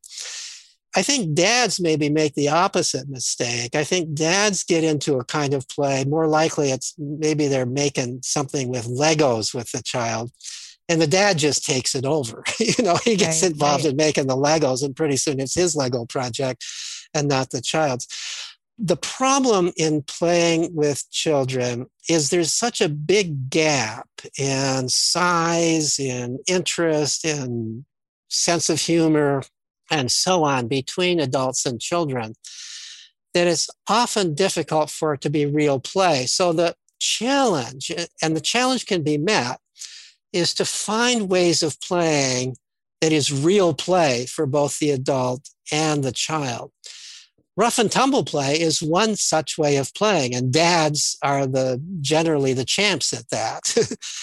I think dads maybe make the opposite mistake. I think dads get into a kind of play. More likely, it's maybe they're making something with Legos with the child, and the dad just takes it over. You know, he gets right, involved right. in making the Legos, and pretty soon it's his Lego project and not the child's. The problem in playing with children is there's such a big gap in size, in interest, in sense of humor, and so on between adults and children, that it's often difficult for it to be real play. So the challenge, and the challenge can be met, is to find ways of playing that is real play for both the adult and the child. Rough and tumble play is one such way of playing, and dads are the generally the champs at that.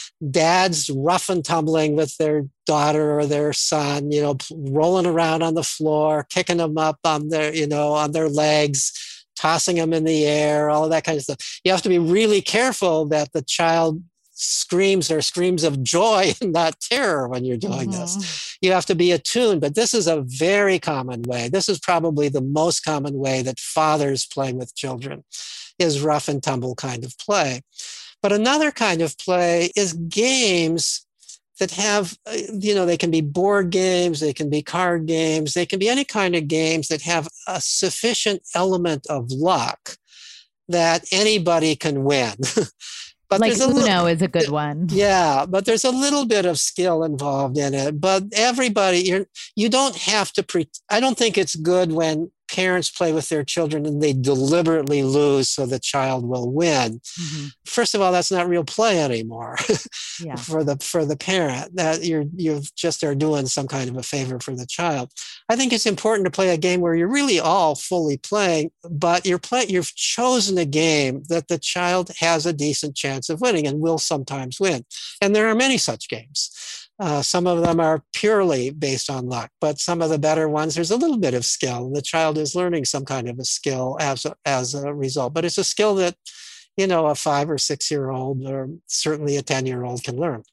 Dads rough and tumbling with their daughter or their son, you know, rolling around on the floor, kicking them up on their, you know, on their legs, tossing them in the air, all of that kind of stuff. You have to be really careful that the child screams or screams of joy and not terror when you're doing mm-hmm. this. You have to be attuned, but this is a very common way. This is probably the most common way that fathers play with children, is rough and tumble kind of play. But another kind of play is games that have, you know, they can be board games, they can be card games, they can be any kind of games that have a sufficient element of luck that anybody can win. But like Uno little, is a good one. Yeah, but there's a little bit of skill involved in it. But everybody, you're, you don't have to pre- I don't think it's good when parents play with their children and they deliberately lose so the child will win. Mm-hmm. First of all, that's not real play anymore. Yeah. for the for the parent. That you're you just are doing some kind of a favor for the child. I think it's important to play a game where you're really all fully playing, but you're play, you've chosen a game that the child has a decent chance of winning and will sometimes win. And there are many such games. Uh, some of them are purely based on luck, but some of the better ones, there's a little bit of skill. And the child is learning some kind of a skill as a, as a result. But it's a skill that, you know, a five or six-year-old or certainly a ten-year-old can learn.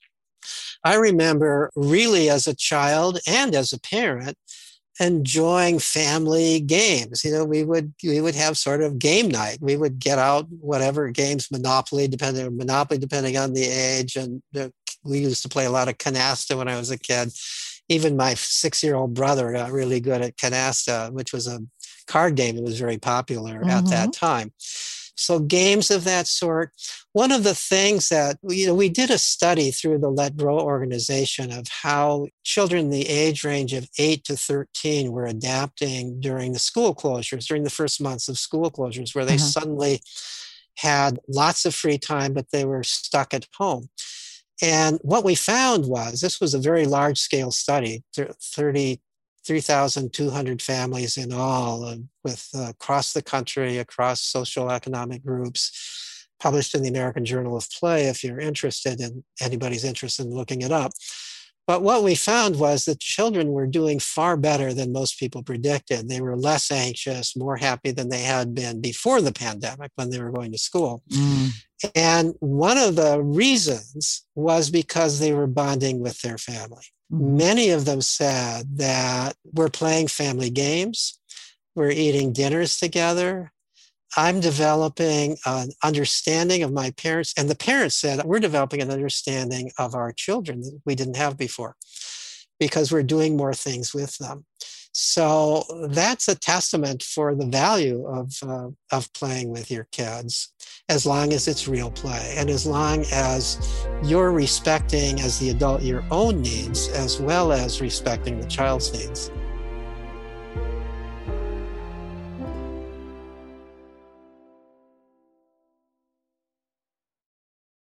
I remember really as a child and as a parent enjoying family games. You know, we would we would have sort of game night. We would get out whatever games, Monopoly, depending on Monopoly, depending on the age, and the we used to play a lot of canasta when I was a kid. even my six-year-old brother got really good at Canasta, which was a card game that was very popular mm-hmm. at that time. So games of that sort. One of the things that, you know, we did a study through the Let Grow organization of how children in the age range of eight to thirteen were adapting during the school closures, during the first months of school closures, where they uh-huh. suddenly had lots of free time, but they were stuck at home. And what we found was, this was a very large scale study, thirty-three thousand two hundred families in all, uh, with uh, across the country, across social economic groups, published in the American Journal of Play, if you're interested in, anybody's interested in looking it up. But what we found was that children were doing far better than most people predicted. They were less anxious, more happy than they had been before the pandemic when they were going to school. Mm. And one of the reasons was because they were bonding with their family. Mm. Many of them said that we're playing family games, we're eating dinners together, I'm developing an understanding of my parents, and the parents said, we're developing an understanding of our children that we didn't have before because we're doing more things with them. So that's a testament for the value of, uh, of playing with your kids, as long as it's real play and as long as you're respecting, as the adult, your own needs, as well as respecting the child's needs.